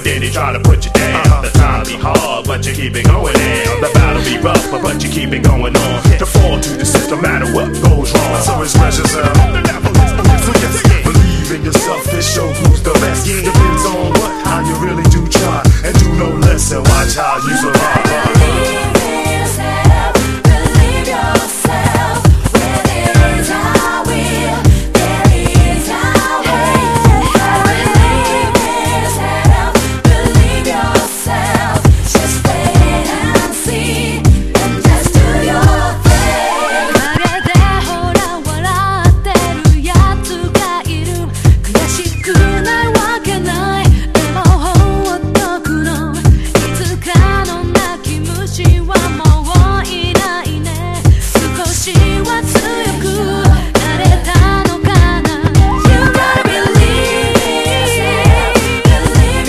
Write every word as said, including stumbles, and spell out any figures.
then he try to put you down. The time be hard, but you keep it going down. The battle be rough, but you keep it going on. To fall to the system, no matter what goes wrong. So his measures up. Believe in yourself, it shows who's the best. Depends on